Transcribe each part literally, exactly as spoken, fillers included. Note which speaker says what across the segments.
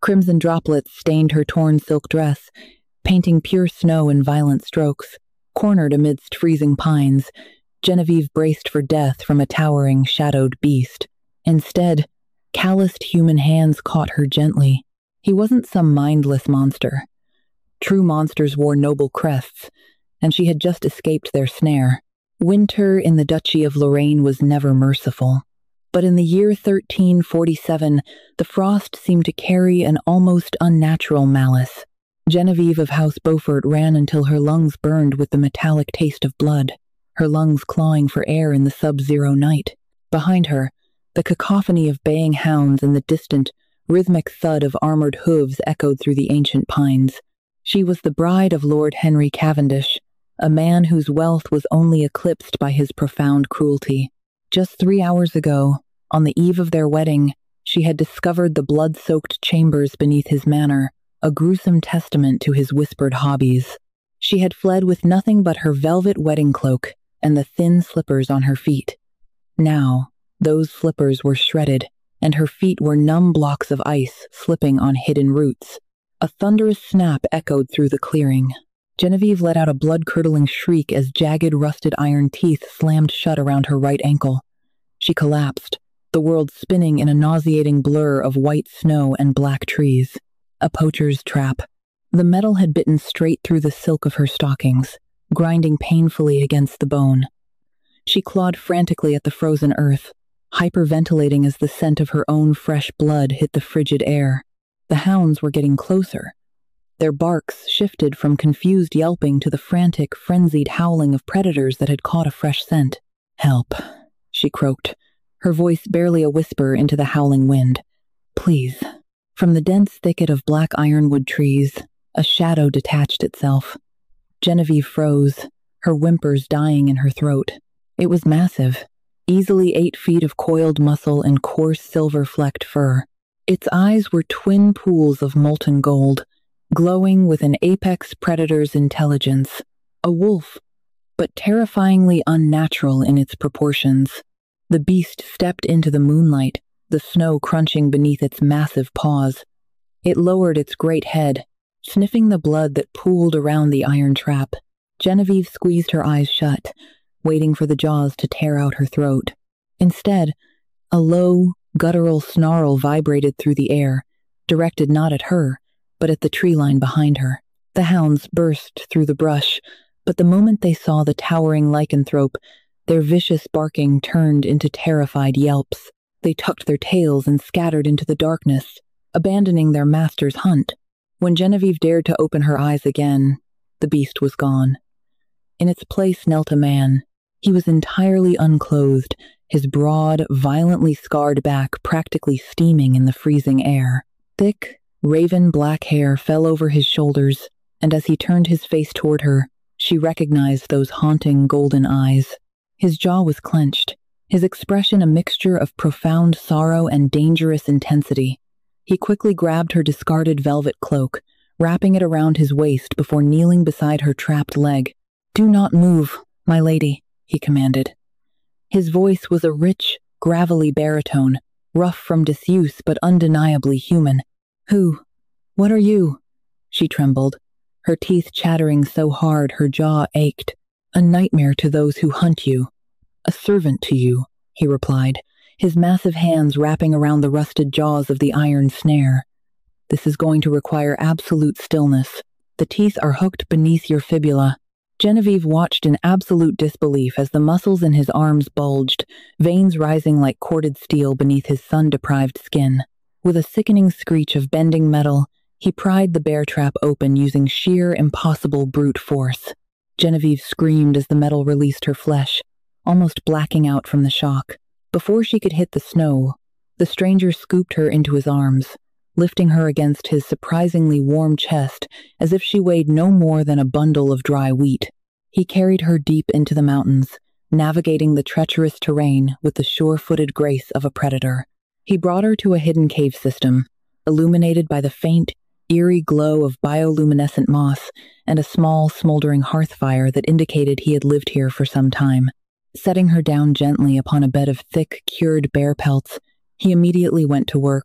Speaker 1: Crimson droplets stained her torn silk dress, painting pure snow in violent strokes. Cornered amidst freezing pines, Genevieve braced for death from a towering, shadowed beast. Instead, calloused human hands caught her gently. He wasn't some mindless monster. True monsters wore noble crests, and she had just escaped their snare. Winter in the Duchy of Lorraine was never merciful. But in the year thirteen forty-seven, the frost seemed to carry an almost unnatural malice. Genevieve of House Beaufort ran until her lungs burned with the metallic taste of blood, her lungs clawing for air in the sub-zero night. Behind her, the cacophony of baying hounds and the distant, rhythmic thud of armored hooves echoed through the ancient pines. She was the bride of Lord Henry Cavendish, a man whose wealth was only eclipsed by his profound cruelty. Just three hours ago, on the eve of their wedding, she had discovered the blood-soaked chambers beneath his manor, a gruesome testament to his whispered hobbies. She had fled with nothing but her velvet wedding cloak and the thin slippers on her feet. Now, those slippers were shredded, and her feet were numb blocks of ice slipping on hidden roots. A thunderous snap echoed through the clearing. Genevieve let out a blood-curdling shriek as jagged, rusted iron teeth slammed shut around her right ankle. She collapsed, the world spinning in a nauseating blur of white snow and black trees. A poacher's trap. The metal had bitten straight through the silk of her stockings, grinding painfully against the bone. She clawed frantically at the frozen earth, hyperventilating as the scent of her own fresh blood hit the frigid air. The hounds were getting closer. Their barks shifted from confused yelping to the frantic, frenzied howling of predators that had caught a fresh scent. "Help," she croaked, her voice barely a whisper into the howling wind. "Please." From the dense thicket of black ironwood trees, a shadow detached itself. Genevieve froze, her whimpers dying in her throat. It was massive, easily eight feet of coiled muscle and coarse silver-flecked fur. Its eyes were twin pools of molten gold, glowing with an apex predator's intelligence. A wolf, but terrifyingly unnatural in its proportions. The beast stepped into the moonlight, the snow crunching beneath its massive paws. It lowered its great head, sniffing the blood that pooled around the iron trap. Genevieve squeezed her eyes shut, waiting for the jaws to tear out her throat. Instead, a low, guttural snarl vibrated through the air, directed not at her, but at the tree line behind her. The hounds burst through the brush, but the moment they saw the towering lycanthrope, their vicious barking turned into terrified yelps. They tucked their tails and scattered into the darkness, abandoning their master's hunt. When Genevieve dared to open her eyes again, the beast was gone. In its place knelt a man. He was entirely unclothed, his broad, violently scarred back practically steaming in the freezing air. Thick, raven black hair fell over his shoulders, and as he turned his face toward her, she recognized those haunting golden eyes. His jaw was clenched, his expression a mixture of profound sorrow and dangerous intensity. He quickly grabbed her discarded velvet cloak, wrapping it around his waist before kneeling beside her trapped leg. "Do not move, my lady," he commanded. His voice was a rich, gravelly baritone, rough from disuse but undeniably human. "Who? What are you?" She trembled, her teeth chattering so hard her jaw ached. "A nightmare to those who hunt you. A servant to you," he replied, his massive hands wrapping around the rusted jaws of the iron snare. "This is going to require absolute stillness. The teeth are hooked beneath your fibula." Genevieve watched in absolute disbelief as the muscles in his arms bulged, veins rising like corded steel beneath his sun-deprived skin. With a sickening screech of bending metal, he pried the bear trap open using sheer, impossible brute force. Genevieve screamed as the metal released her flesh, almost blacking out from the shock. Before she could hit the snow, the stranger scooped her into his arms, lifting her against his surprisingly warm chest as if she weighed no more than a bundle of dry wheat. He carried her deep into the mountains, navigating the treacherous terrain with the sure-footed grace of a predator. He brought her to a hidden cave system, illuminated by the faint, eerie glow of bioluminescent moss and a small, smoldering hearth fire that indicated he had lived here for some time. Setting her down gently upon a bed of thick, cured bear pelts, he immediately went to work.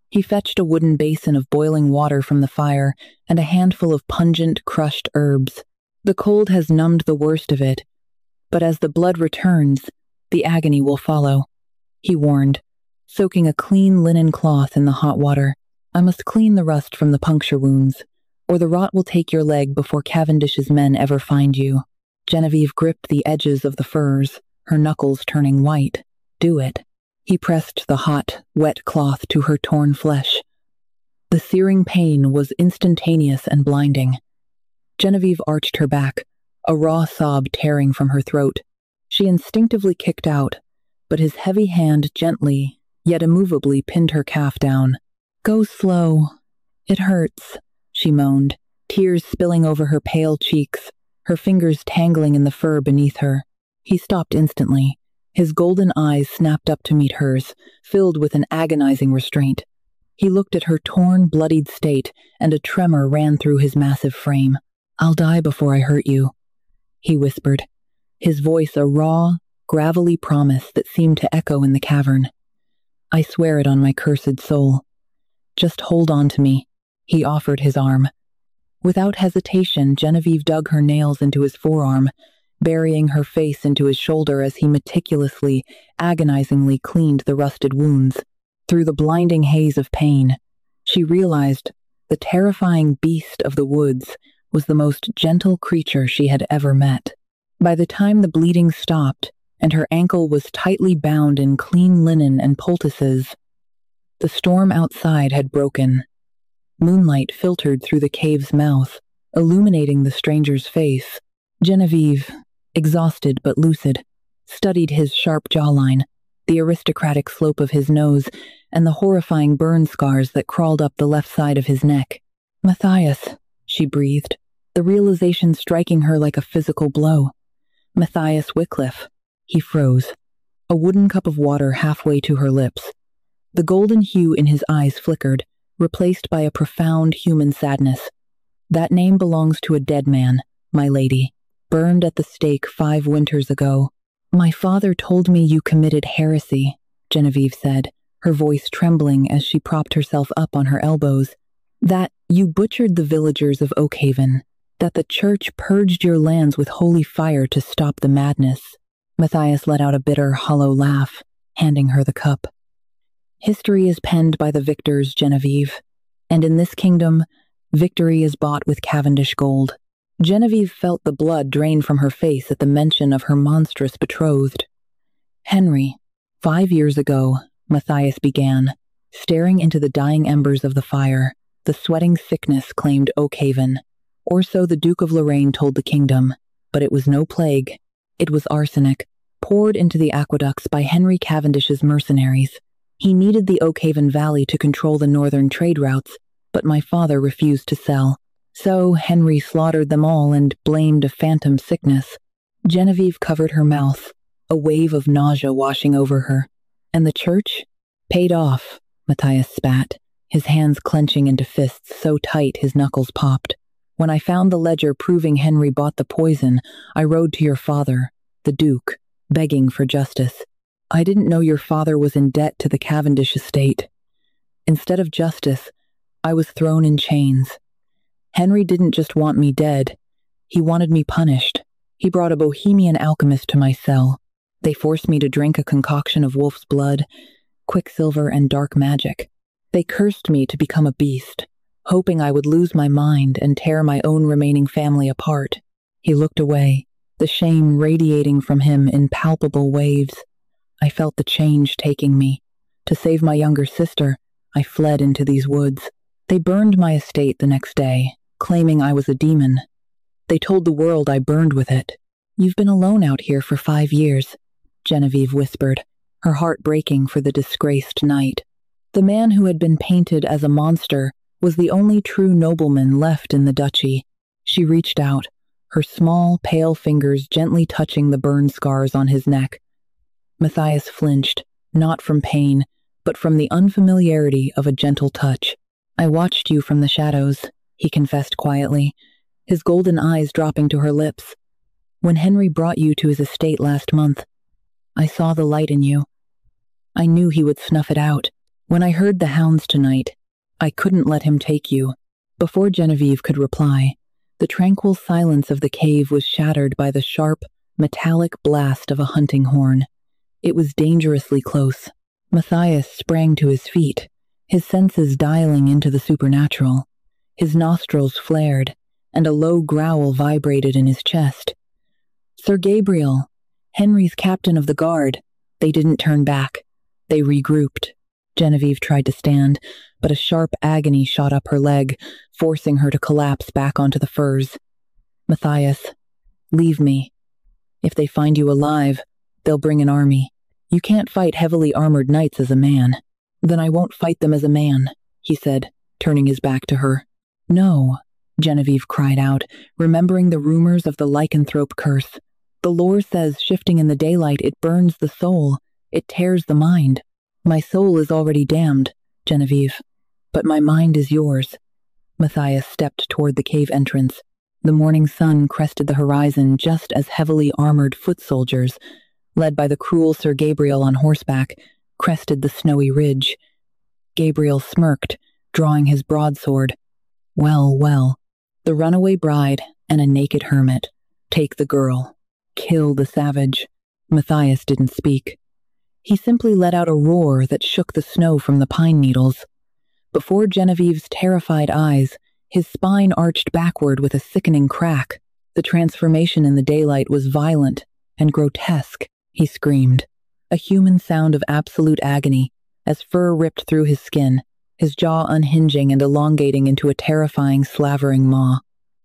Speaker 1: He fetched a wooden basin of boiling water from the fire and a handful of pungent, crushed herbs. The cold has numbed the worst of it, but as the blood returns, the agony will follow, he warned, soaking a clean linen cloth in the hot water. I must clean the rust from the puncture wounds, or the rot will take your leg before Cavendish's men ever find you. Genevieve gripped the edges of the furs, her knuckles turning white. Do it. He pressed the hot, wet cloth to her torn flesh. The searing pain was instantaneous and blinding. Genevieve arched her back, a raw sob tearing from her throat. She instinctively kicked out, but his heavy hand gently, yet immovably pinned her calf down. Go slow. It hurts, she moaned, tears spilling over her pale cheeks, her fingers tangling in the fur beneath her. He stopped instantly. His golden eyes snapped up to meet hers, filled with an agonizing restraint. He looked at her torn, bloodied state, and a tremor ran through his massive frame. I'll die before I hurt you, he whispered, his voice a raw, gravelly promise that seemed to echo in the cavern. I swear it on my cursed soul. Just hold on to me, he offered his arm. Without hesitation, Genevieve dug her nails into his forearm, burying her face into his shoulder as he meticulously, agonizingly cleaned the rusted wounds. Through the blinding haze of pain, she realized the terrifying beast of the woods was the most gentle creature she had ever met. By the time the bleeding stopped and her ankle was tightly bound in clean linen and poultices, the storm outside had broken. Moonlight filtered through the cave's mouth, illuminating the stranger's face. Genevieve, exhausted but lucid, studied his sharp jawline, the aristocratic slope of his nose, and the horrifying burn scars that crawled up the left side of his neck. Matthias, she breathed, the realization striking her like a physical blow. Matthias Wycliffe. He froze, a wooden cup of water halfway to her lips. The golden hue in his eyes flickered, replaced by a profound human sadness. That name belongs to a dead man, my lady, burned at the stake five winters ago. My father told me you committed heresy, Genevieve said, her voice trembling as she propped herself up on her elbows. That you butchered the villagers of Oakhaven, that the church purged your lands with holy fire to stop the madness. Matthias let out a bitter, hollow laugh, handing her the cup. History is penned by the victors, Genevieve, and in this kingdom, victory is bought with Cavendish gold. Genevieve felt the blood drain from her face at the mention of her monstrous betrothed. Henry, five years ago, Matthias began, staring into the dying embers of the fire. The sweating sickness claimed Oakhaven, or so the Duke of Lorraine told the kingdom, but it was no plague. It was arsenic, poured into the aqueducts by Henry Cavendish's mercenaries. He needed the Oakhaven Valley to control the northern trade routes, but my father refused to sell. So Henry slaughtered them all and blamed a phantom sickness. Genevieve covered her mouth, a wave of nausea washing over her. And the church? Paid off, Matthias spat, his hands clenching into fists so tight his knuckles popped. When I found the ledger proving Henry bought the poison, I rode to your father, the Duke, begging for justice. I didn't know your father was in debt to the Cavendish estate. Instead of justice, I was thrown in chains. Henry didn't just want me dead. He wanted me punished. He brought a bohemian alchemist to my cell. They forced me to drink a concoction of wolf's blood, quicksilver, and dark magic. They cursed me to become a beast, hoping I would lose my mind and tear my own remaining family apart. He looked away, the shame radiating from him in palpable waves. I felt the change taking me. To save my younger sister, I fled into these woods. They burned my estate the next day, claiming I was a demon. They told the world I burned with it. You've been alone out here for five years, Genevieve whispered, her heart breaking for the disgraced knight. The man who had been painted as a monster was the only true nobleman left in the duchy. She reached out, her small, pale fingers gently touching the burn scars on his neck. Matthias flinched, not from pain, but from the unfamiliarity of a gentle touch. I watched you from the shadows, he confessed quietly, his golden eyes dropping to her lips. When Henry brought you to his estate last month, I saw the light in you. I knew he would snuff it out. When I heard the hounds tonight, I couldn't let him take you." Before Genevieve could reply, the tranquil silence of the cave was shattered by the sharp, metallic blast of a hunting horn. It was dangerously close. Matthias sprang to his feet, his senses dialing into the supernatural. His nostrils flared, and a low growl vibrated in his chest. "Sir Gabriel, Henry's captain of the guard." They didn't turn back. They regrouped. Genevieve tried to stand, but a sharp agony shot up her leg, forcing her to collapse back onto the furs. "Matthias, leave me. If they find you alive, they'll bring an army. You can't fight heavily armored knights as a man." "Then I won't fight them as a man," he said, turning his back to her. "No," Genevieve cried out, remembering the rumors of the lycanthrope curse. "The lore says shifting in the daylight, it burns the soul. It tears the mind. My soul is already damned, Genevieve, but my mind is yours." Matthias stepped toward the cave entrance. The morning sun crested the horizon just as heavily armored foot soldiers, led by the cruel Sir Gabriel on horseback, crested the snowy ridge. Gabriel smirked, drawing his broadsword. Well, well, the runaway bride and a naked hermit. Take the girl. Kill the savage. Matthias didn't speak. He simply let out a roar that shook the snow from the pine needles. Before Genevieve's terrified eyes, his spine arched backward with a sickening crack. The transformation in the daylight was violent and grotesque, he screamed. A human sound of absolute agony, as fur ripped through his skin, his jaw unhinging and elongating into a terrifying slavering maw.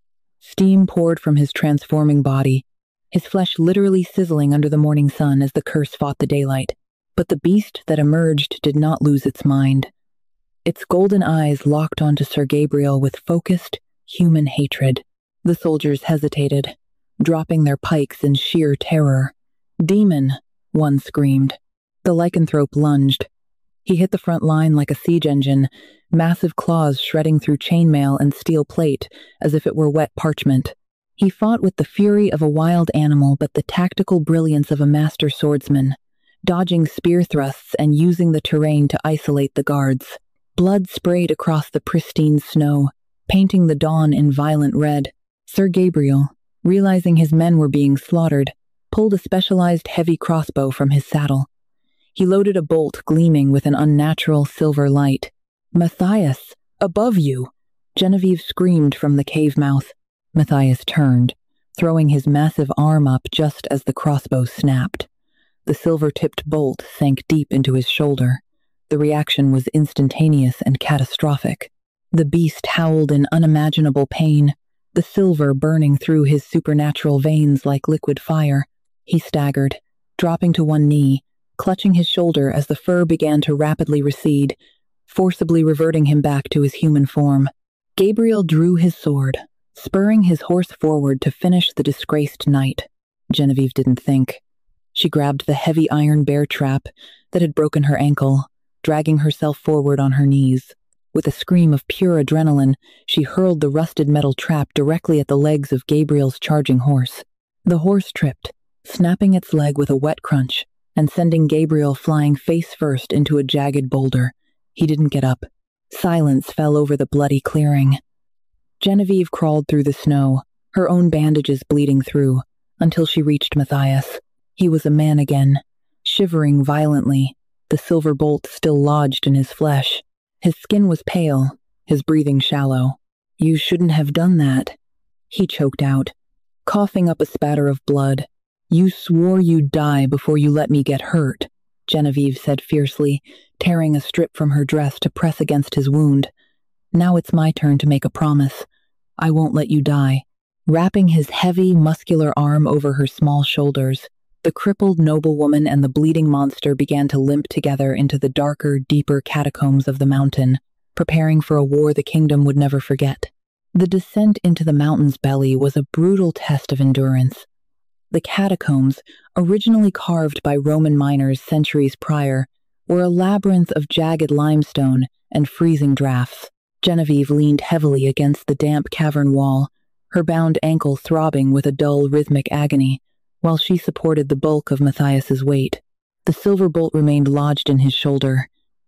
Speaker 1: Steam poured from his transforming body, his flesh literally sizzling under the morning sun as the curse fought the daylight. But the beast that emerged did not lose its mind. Its golden eyes locked onto Sir Gabriel with focused, human hatred. The soldiers hesitated, dropping their pikes in sheer terror. "Demon!" one screamed. The lycanthrope lunged. He hit the front line like a siege engine, massive claws shredding through chainmail and steel plate as if it were wet parchment. He fought with the fury of a wild animal but the tactical brilliance of a master swordsman, dodging spear thrusts and using the terrain to isolate the guards. Blood sprayed across the pristine snow, painting the dawn in violent red. Sir Gabriel, realizing his men were being slaughtered, pulled a specialized heavy crossbow from his saddle. He loaded a bolt gleaming with an unnatural silver light. "Matthias, above you!" Genevieve screamed from the cave mouth. Matthias turned, throwing his massive arm up just as the crossbow snapped. The silver-tipped bolt sank deep into his shoulder. The reaction was instantaneous and catastrophic. The beast howled in unimaginable pain, the silver burning through his supernatural veins like liquid fire. He staggered, dropping to one knee, clutching his shoulder as the fur began to rapidly recede, forcibly reverting him back to his human form. Gabriel drew his sword, spurring his horse forward to finish the disgraced knight. Genevieve didn't think. She grabbed the heavy iron bear trap that had broken her ankle, dragging herself forward on her knees. With a scream of pure adrenaline, she hurled the rusted metal trap directly at the legs of Gabriel's charging horse. The horse tripped, snapping its leg with a wet crunch, and sending Gabriel flying face first into a jagged boulder. He didn't get up. Silence fell over the bloody clearing. Genevieve crawled through the snow, her own bandages bleeding through, until she reached Matthias. He was a man again, shivering violently, the silver bolt still lodged in his flesh. His skin was pale, his breathing shallow. "You shouldn't have done that," he choked out, coughing up a spatter of blood. "You swore you'd die before you let me get hurt," Genevieve said fiercely, tearing a strip from her dress to press against his wound. "Now it's my turn to make a promise. I won't let you die." Wrapping his heavy, muscular arm over her small shoulders, the crippled noblewoman and the bleeding monster began to limp together into the darker, deeper catacombs of the mountain, preparing for a war the kingdom would never forget. The descent into the mountain's belly was a brutal test of endurance. The catacombs, originally carved by Roman miners centuries prior, were a labyrinth of jagged limestone and freezing drafts. Genevieve leaned heavily against the damp cavern wall, her bound ankle throbbing with a dull rhythmic agony, while she supported the bulk of Matthias's weight. The silver bolt remained lodged in his shoulder,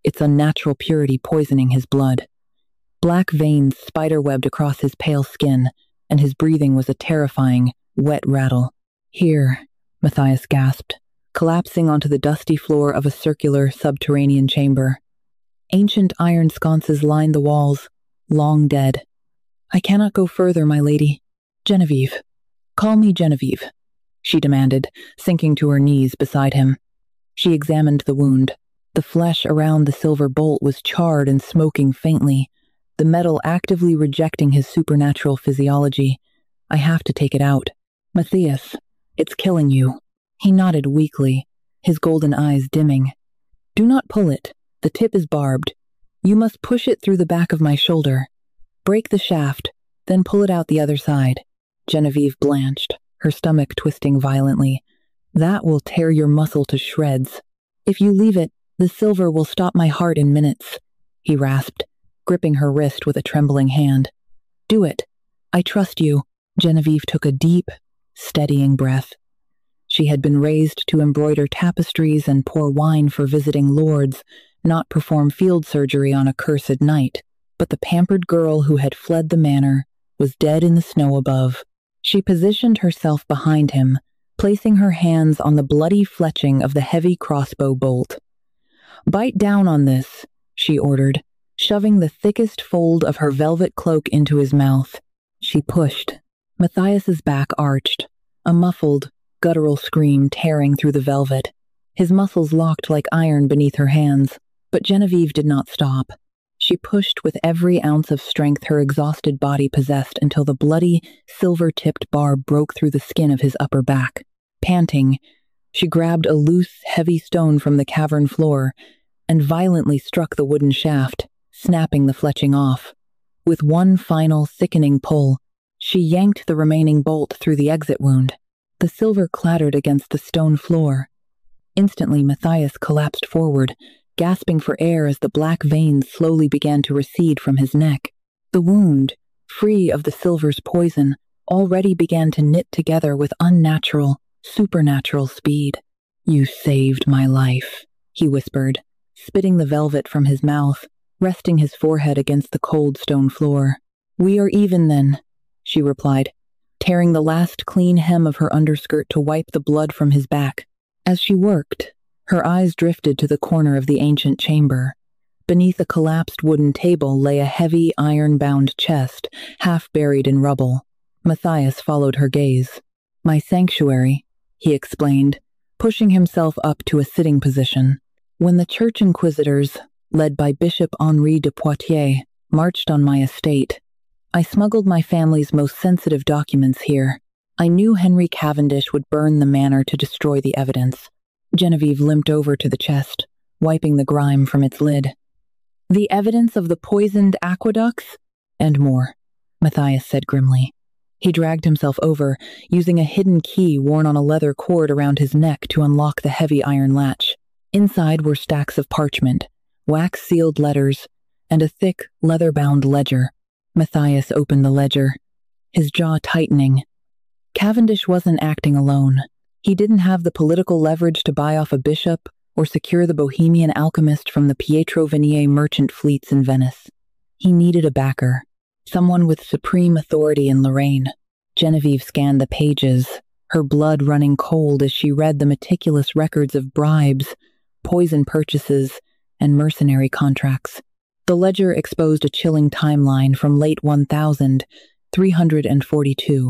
Speaker 1: its unnatural purity poisoning his blood. Black veins spiderwebbed across his pale skin, and his breathing was a terrifying, wet rattle. "Here," Matthias gasped, collapsing onto the dusty floor of a circular, subterranean chamber. Ancient iron sconces lined the walls, long dead. "I cannot go further, my lady. Genevieve. Call me Genevieve," she demanded, sinking to her knees beside him. She examined the wound. The flesh around the silver bolt was charred and smoking faintly, the metal actively rejecting his supernatural physiology. "I have to take it out. Matthias, it's killing you." He nodded weakly, his golden eyes dimming. "Do not pull it. The tip is barbed. You must push it through the back of my shoulder. Break the shaft, then pull it out the other side." Genevieve blanched, her stomach twisting violently. "That will tear your muscle to shreds. If you leave it, the silver will stop my heart in minutes," he rasped, gripping her wrist with a trembling hand. "Do it. I trust you." Genevieve took a deep, steadying breath. She had been raised to embroider tapestries and pour wine for visiting lords, not perform field surgery on a cursed night. But the pampered girl who had fled the manor was dead in the snow above. She positioned herself behind him, placing her hands on the bloody fletching of the heavy crossbow bolt. "Bite down on this," she ordered, shoving the thickest fold of her velvet cloak into his mouth. She pushed. Matthias's back arched, a muffled, guttural scream tearing through the velvet. His muscles locked like iron beneath her hands, but Genevieve did not stop. She pushed with every ounce of strength her exhausted body possessed until the bloody, silver-tipped barb broke through the skin of his upper back. Panting, she grabbed a loose, heavy stone from the cavern floor and violently struck the wooden shaft, snapping the fletching off. With one final, sickening pull, she yanked the remaining bolt through the exit wound. The silver clattered against the stone floor. Instantly, Matthias collapsed forward, gasping for air as the black veins slowly began to recede from his neck. The wound, free of the silver's poison, already began to knit together with unnatural, supernatural speed. "You saved my life," he whispered, spitting the velvet from his mouth, resting his forehead against the cold stone floor. "We are even then," she replied, tearing the last clean hem of her underskirt to wipe the blood from his back. As she worked, her eyes drifted to the corner of the ancient chamber. Beneath a collapsed wooden table lay a heavy, iron-bound chest, half buried in rubble. Matthias followed her gaze. "My sanctuary," he explained, pushing himself up to a sitting position. "When the church inquisitors, led by Bishop Henri de Poitiers, marched on my estate, I smuggled my family's most sensitive documents here. I knew Henry Cavendish would burn the manor to destroy the evidence." Genevieve limped over to the chest, wiping the grime from its lid. "The evidence of the poisoned aqueducts?" "And more," Matthias said grimly. He dragged himself over, using a hidden key worn on a leather cord around his neck to unlock the heavy iron latch. Inside were stacks of parchment, wax-sealed letters, and a thick, leather-bound ledger. Matthias opened the ledger, his jaw tightening. Cavendish wasn't acting alone. He didn't have the political leverage to buy off a bishop or secure the Bohemian alchemist from the Pietro Venier merchant fleets in Venice. He needed a backer, someone with supreme authority in Lorraine. Genevieve scanned the pages, her blood running cold as she read the meticulous records of bribes, poison purchases, and mercenary contracts. The ledger exposed a chilling timeline from late one thousand three hundred forty-two.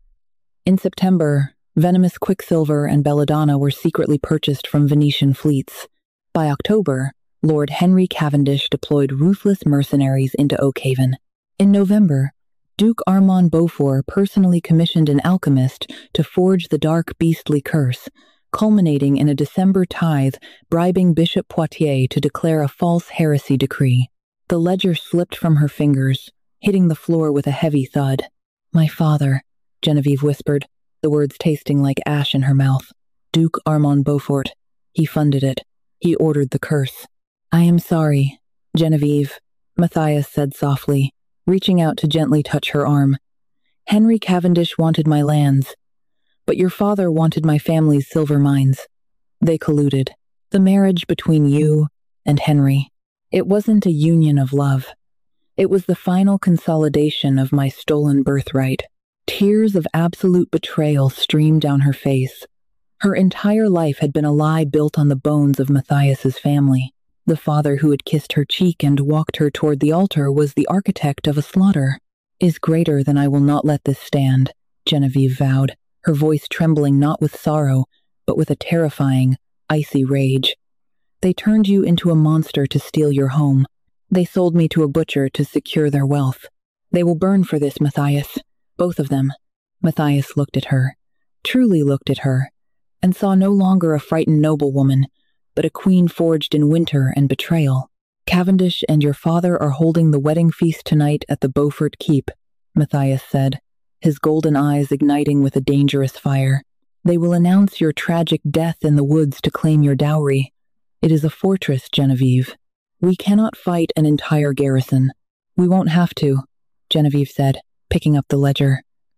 Speaker 1: In September, venomous quicksilver and belladonna were secretly purchased from Venetian fleets. By October, Lord Henry Cavendish deployed ruthless mercenaries into Oakhaven. In November, Duke Armand Beaufort personally commissioned an alchemist to forge the dark beastly curse, culminating in a December tithe bribing Bishop Poitiers to declare a false heresy decree. The ledger slipped from her fingers, hitting the floor with a heavy thud. "My father," Genevieve whispered, the words tasting like ash in her mouth. "Duke Armand Beaufort. He funded it. He ordered the curse." "I am sorry, Genevieve," Matthias said softly, reaching out to gently touch her arm. "Henry Cavendish wanted my lands, but your father wanted my family's silver mines. They colluded. The marriage between you and Henry It wasn't a union of love. It was the final consolidation of my stolen birthright. Tears of absolute betrayal streamed down her face. Her entire life had been a lie built on the bones of Matthias's family. The father who had kissed her cheek and walked her toward the altar was the architect of a slaughter. Is greater than I will not let this stand, Genevieve vowed, her voice trembling not with sorrow, but with a terrifying, icy rage. They turned you into a monster to steal your home. They sold me to a butcher to secure their wealth. They will burn for this, Matthias. Both of them. Matthias looked at her, truly looked at her, and saw no longer a frightened noblewoman, but a queen forged in winter and betrayal. Cavendish and your father are holding the wedding feast tonight at the Beaufort Keep, Matthias said, his golden eyes igniting with a dangerous fire. They will announce your tragic death in the woods to claim your dowry. It is a fortress, Genevieve. We cannot fight an entire garrison. We won't have to, Genevieve said, picking up the ledger.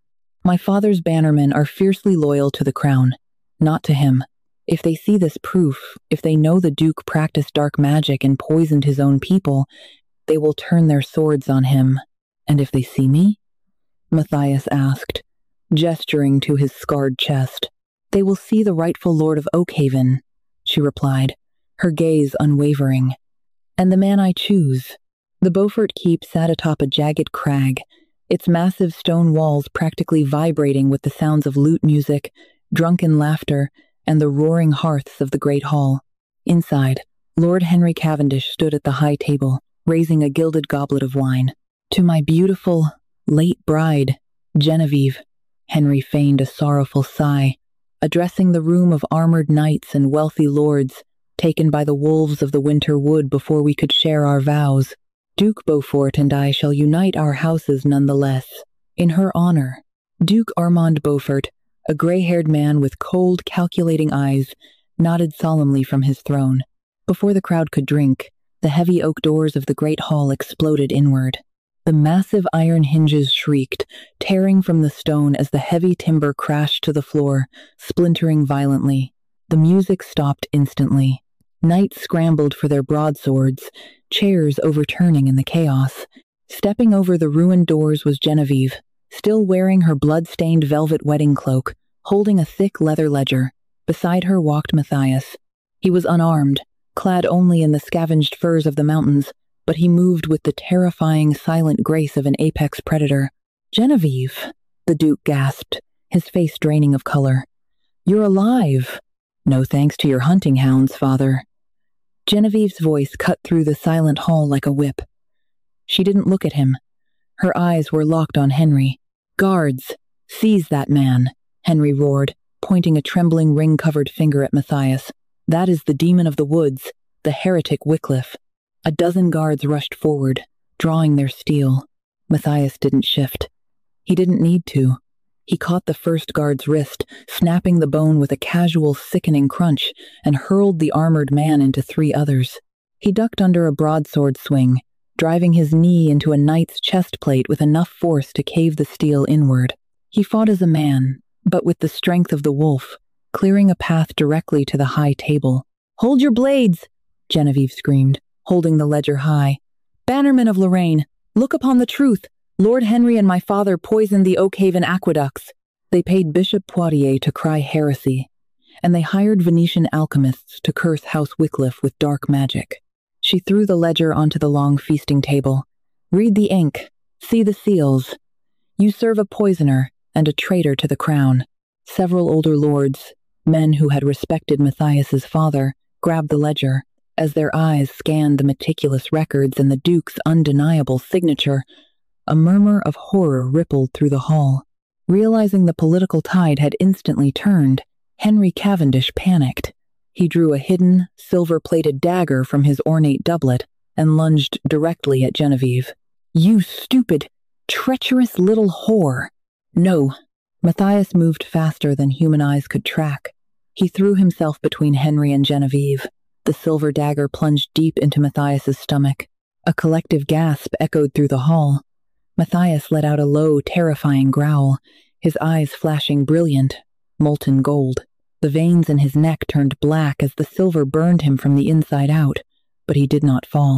Speaker 1: My father's bannermen are fiercely loyal to the crown, not to him. If they see this proof, if they know the Duke practiced dark magic and poisoned his own people, they will turn their swords on him. And if they see me? Matthias asked, gesturing to his scarred chest. They will see the rightful Lord of Oakhaven, she replied, her gaze unwavering. And the man I choose. The Beaufort Keep sat atop a jagged crag, its massive stone walls practically vibrating with the sounds of lute music, drunken laughter, and the roaring hearths of the great hall. Inside, Lord Henry Cavendish stood at the high table, raising a gilded goblet of wine. To my beautiful, late bride, Genevieve, Henry feigned a sorrowful sigh, addressing the room of armored knights and wealthy lords, taken by the wolves of the winter wood before we could share our vows. Duke Beaufort and I shall unite our houses nonetheless. In her honor, Duke Armand Beaufort, a gray-haired man with cold, calculating eyes, nodded solemnly from his throne. Before the crowd could drink, the heavy oak doors of the great hall exploded inward. The massive iron hinges shrieked, tearing from the stone as the heavy timber crashed to the floor, splintering violently. The music stopped instantly. Knights scrambled for their broadswords, chairs overturning in the chaos. Stepping over the ruined doors was Genevieve, still wearing her blood-stained velvet wedding cloak, holding a thick leather ledger. Beside her walked Matthias. He was unarmed, clad only in the scavenged furs of the mountains, but he moved with the terrifying, silent grace of an apex predator. Genevieve, the Duke gasped, his face draining of color. You're alive. No thanks to your hunting hounds, father. Genevieve's voice cut through the silent hall like a whip. She didn't look at him. Her eyes were locked on Henry. Guards, seize that man, Henry roared, pointing a trembling ring-covered finger at Matthias. That is the demon of the woods, the heretic Wycliffe. A dozen guards rushed forward, drawing their steel. Matthias didn't shift. He didn't need to. He caught the first guard's wrist, snapping the bone with a casual, sickening crunch, and hurled the armored man into three others. He ducked under a broadsword swing, driving his knee into a knight's chest plate with enough force to cave the steel inward. He fought as a man, but with the strength of the wolf, clearing a path directly to the high table. "Hold your blades!" Genevieve screamed, holding the ledger high. "Bannermen of Lorraine, look upon the truth! Lord Henry and my father poisoned the Oakhaven aqueducts. They paid Bishop Poitiers to cry heresy, and they hired Venetian alchemists to curse House Wycliffe with dark magic." She threw the ledger onto the long feasting table. "Read the ink. See the seals. You serve a poisoner and a traitor to the crown." Several older lords, men who had respected Matthias's father, grabbed the ledger. As their eyes scanned the meticulous records and the Duke's undeniable signature, a murmur of horror rippled through the hall. Realizing the political tide had instantly turned, Henry Cavendish panicked. He drew a hidden, silver-plated dagger from his ornate doublet and lunged directly at Genevieve. "You stupid, treacherous little whore!" "No." Matthias moved faster than human eyes could track. He threw himself between Henry and Genevieve. The silver dagger plunged deep into Matthias's stomach. A collective gasp echoed through the hall. Matthias let out a low, terrifying growl, his eyes flashing brilliant, molten gold. The veins in his neck turned black as the silver burned him from the inside out, but he did not fall.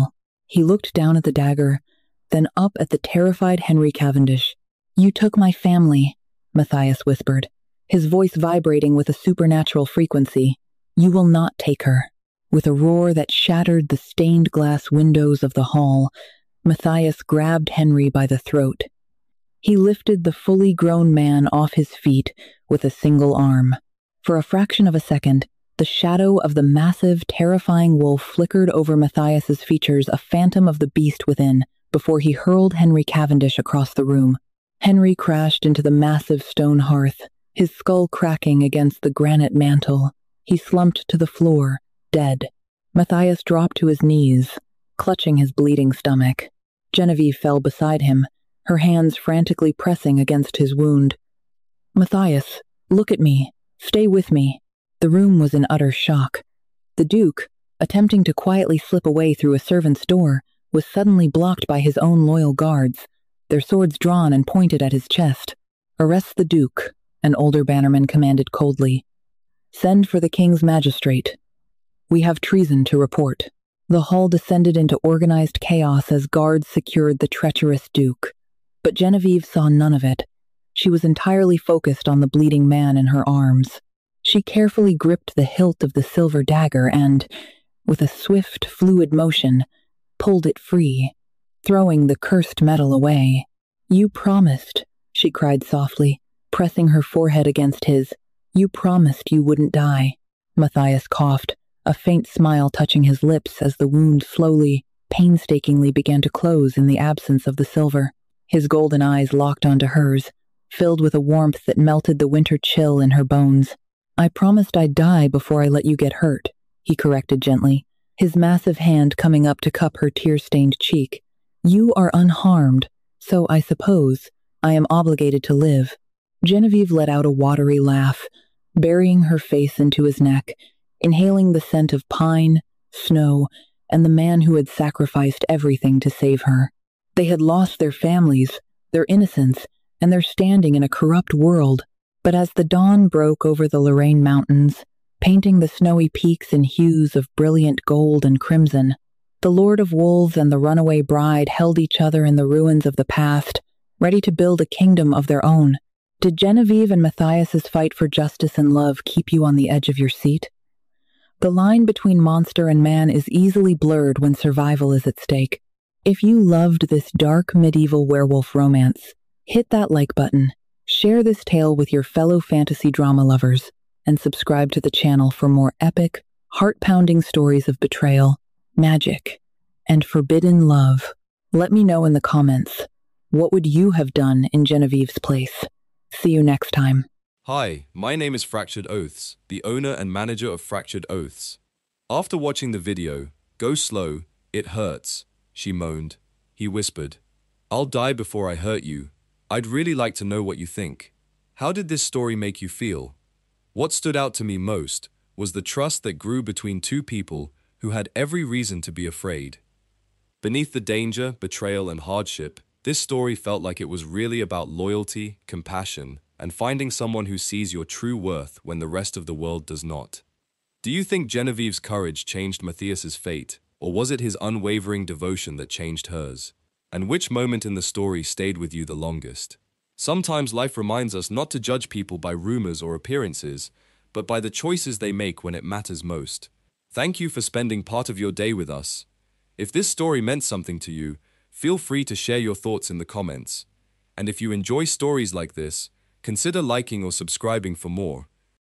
Speaker 1: He looked down at the dagger, then up at the terrified Henry Cavendish. "You took my family," Matthias whispered, his voice vibrating with a supernatural frequency. "You will not take her." With a roar that shattered the stained glass windows of the hall, Matthias grabbed Henry by the throat. He lifted the fully grown man off his feet with a single arm. For a fraction of a second, the shadow of the massive, terrifying wolf flickered over Matthias's features, a phantom of the beast within, before he hurled Henry Cavendish across the room. Henry crashed into the massive stone hearth, his skull cracking against the granite mantel. He slumped to the floor, dead. Matthias dropped to his knees, clutching his bleeding stomach. Genevieve fell beside him, her hands frantically pressing against his wound. "Matthias, look at me. Stay with me." The room was in utter shock. The Duke, attempting to quietly slip away through a servant's door, was suddenly blocked by his own loyal guards, their swords drawn and pointed at his chest. "Arrest the Duke," an older bannerman commanded coldly. "Send for the King's magistrate. We have treason to report." The hall descended into organized chaos as guards secured the treacherous Duke. But Genevieve saw none of it. She was entirely focused on the bleeding man in her arms. She carefully gripped the hilt of the silver dagger and, with a swift, fluid motion, pulled it free, throwing the cursed metal away. "You promised," she cried softly, pressing her forehead against his. "You promised you wouldn't die." Matthias coughed, a faint smile touching his lips as the wound slowly, painstakingly began to close in the absence of the silver. His golden eyes locked onto hers, filled with a warmth that melted the winter chill in her bones. "I promised I'd die before I let you get hurt," he corrected gently, his massive hand coming up to cup her tear-stained cheek. "You are unharmed, so I suppose I am obligated to live." Genevieve let out a watery laugh, burying her face into his neck, inhaling the scent of pine, snow, and the man who had sacrificed everything to save her. They had lost their families, their innocence, and their standing in a corrupt world. But as the dawn broke over the Lorraine mountains, painting the snowy peaks in hues of brilliant gold and crimson, the Lord of Wolves and the runaway bride held each other in the ruins of the past, ready to build a kingdom of their own. Did Genevieve and Matthias's fight for justice and love keep you on the edge of your seat? The line between monster and man is easily blurred when survival is at stake. If you loved this dark medieval werewolf romance, hit that like button, share this tale with your fellow fantasy drama lovers, and subscribe to the channel for more epic, heart-pounding stories of betrayal, magic, and forbidden love. Let me know in the comments, what would you have done in Genevieve's place? See you next time.
Speaker 2: Hi, my name is Fractured Oaths, the owner and manager of Fractured Oaths. After watching the video, "Go slow, it hurts," she moaned. He whispered, "I'll die before I hurt you. I'd really like to know what you think. How did this story make you feel?" What stood out to me most was the trust that grew between two people who had every reason to be afraid. Beneath the danger, betrayal, and hardship, this story felt like it was really about loyalty, compassion, and finding someone who sees your true worth when the rest of the world does not. Do you think Genevieve's courage changed Matthias's fate, or was it his unwavering devotion that changed hers? And which moment in the story stayed with you the longest? Sometimes life reminds us not to judge people by rumors or appearances, but by the choices they make when it matters most. Thank you for spending part of your day with us. If this story meant something to you, feel free to share your thoughts in the comments. And if you enjoy stories like this, consider liking or subscribing for more.